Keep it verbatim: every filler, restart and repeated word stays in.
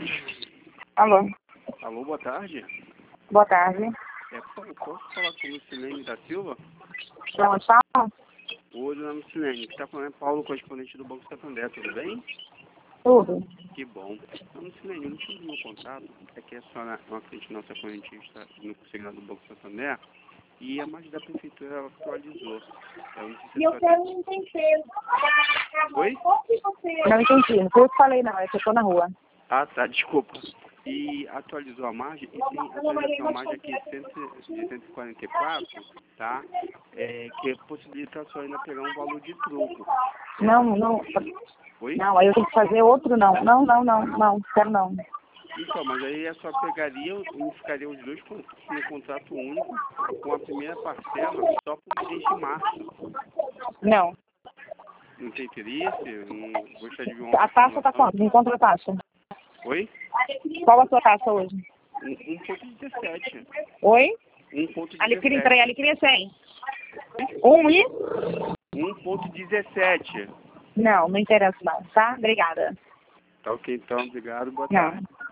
Alô? Alô, boa tarde. Boa tarde. É, po- posso falar com o Lucilene da Silva? Da onde fala? Oi, dona Lucilene, que está falando é Paulo, correspondente do Banco Santander, tudo bem? Tudo. Que bom. Dona Lucilene, o motivo do meu contato é que a senhora é uma cliente nossa correntista no segredo do Banco Santander e a margem da prefeitura atualizou. Eu não sei se a Meu senhora... pé não tem peso. Oi? Não entendi. Não foi eu que falei, não. É que eu tô na rua. Ah, tá, desculpa. E atualizou a margem e tem atualização a margem aqui de cento e quarenta e quatro, tá? É, que possibilita a senhora ainda pegar um valor de troco. Não, não. Oi? Não, aí eu tenho que fazer outro, não. Não, não, não, não. Quero não. Então, mas aí a senhora pegaria, unificaria os dois contratos no contrato único, com a primeira parcela só para o mês de março. Não. Não tem interesse? Não gostaria de ver uma A taxa tá informação? quanto? Me encontra a taxa. Oi? Qual a sua taxa hoje? um ponto dezessete. Oi? um ponto Alecrim, dezessete. peraí, alecrim é cem. Um e? um ponto dezessete. Não, não interessa não, tá? Obrigada. Tá ok, então. Obrigado. Boa tarde. Não.